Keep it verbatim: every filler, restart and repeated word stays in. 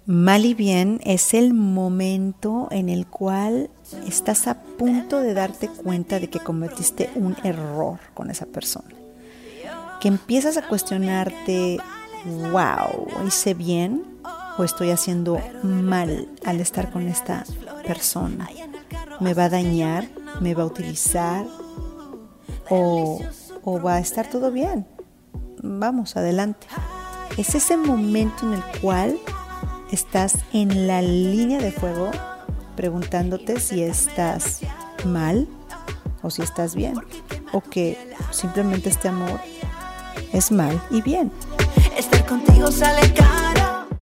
Mal y bien es el momento en el cual estás a punto de darte cuenta de que cometiste un error con esa persona. Que empiezas a cuestionarte, wow, ¿hice bien o estoy haciendo mal al estar con esta persona? ¿Me va a dañar? ¿Me va a utilizar? ¿O, o va a estar todo bien? Vamos, adelante. Es ese momento en el cual estás en la línea de fuego preguntándote si estás mal o si estás bien, o que simplemente este amor es mal y bien. Estar contigo sale caro.